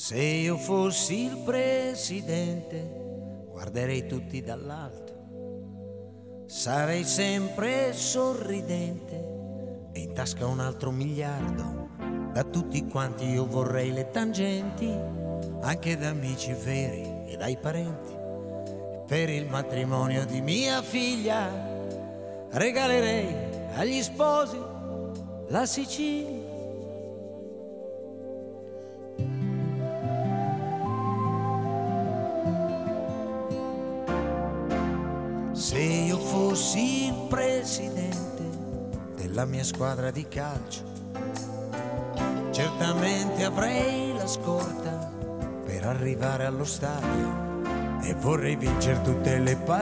Se io fossi il presidente, guarderei tutti dall'alto, sarei sempre sorridente e in tasca un altro miliardo. Da tutti quanti io vorrei le tangenti, anche da amici veri e dai parenti. Per il matrimonio di mia figlia regalerei agli sposi la Sicilia. Se io fossi il presidente della mia squadra di calcio, certamente avrei la scorta per arrivare allo stadio e vorrei vincere tutte le partite.